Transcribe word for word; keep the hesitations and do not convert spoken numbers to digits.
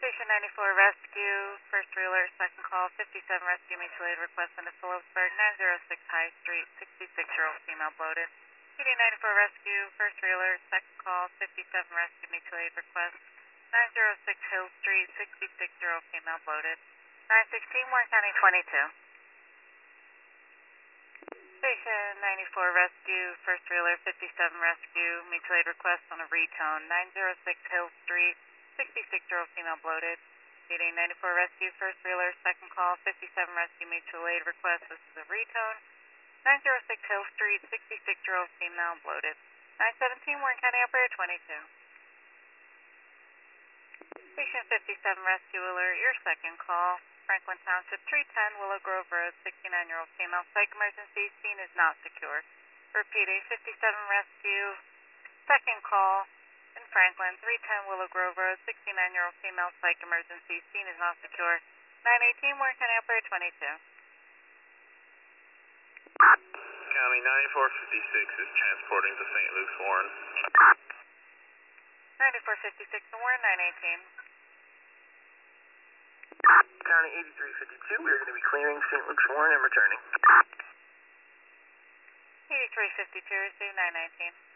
Station ninety-four Rescue, first reeler, second call, fifty-seven Rescue, mutual aid request into Phillipsburg, nine oh six High Street, sixty-six-year-old female bloated. P D ninety-four Rescue, first reeler, second call, fifty-seven Rescue, mutual aid request, nine oh six Hill Street, sixty-six-year-old female bloated. nine sixteen, Warren County twenty-two. Station ninety-four Rescue, first reeler, fifty-seven Rescue, mutual aid request on a retone, nine oh six Hill Street, sixty-six-year-old female bloated. P D ninety-four Rescue, first reeler, second call, fifty-seven Rescue, mutual aid request. This is a retone, nine oh six Hill Street, sixty-six-year-old female bloated. nine seventeen, Warren County operator twenty-two. Station fifty-seven Rescue alert, your second call. Franklin Township, three ten Willow Grove Road, sixty-nine-year-old female, psych emergency, scene is not secure. Repeating, fifty-seven Rescue, second call in Franklin, three ten Willow Grove Road, sixty-nine-year-old female, psych emergency, scene is not secure. nine eighteen, Warren County operator twenty-two. County ninety-four fifty-six is transporting to Saint Luke's Warren. ninety-four fifty-six to Warren, nine eighteen. County eighty-three fifty-two, we're going to be clearing Saint Luke's Warren and returning. eighty-three fifty-two, receive nine nineteen.